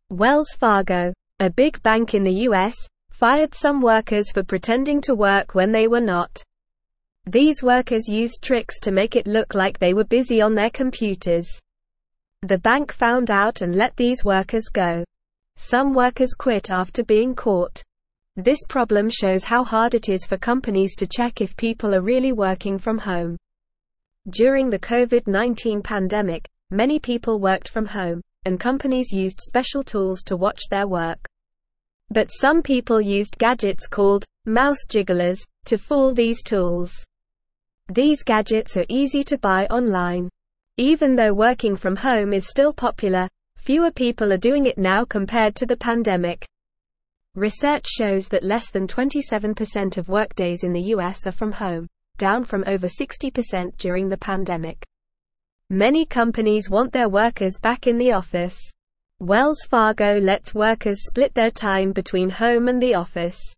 Wells Fargo, a big bank in the U.S., fired some workers for pretending to work when they were not. These workers used tricks to make it look like they were busy on their computers. The bank found out and let these workers go. Some workers quit after being caught. This problem shows how hard it is for companies to check if people are really working from home. During the COVID-19 pandemic, many people worked from home, and companies used special tools to watch their work. But some people used gadgets called mouse jigglers to fool these tools. These gadgets are easy to buy online. Even though working from home is still popular, fewer people are doing it now compared to the pandemic. Research shows that less than 27% of workdays in the US are from home, down from over 60% during the pandemic. Many companies want their workers back in the office. Wells Fargo lets workers split their time between home and the office.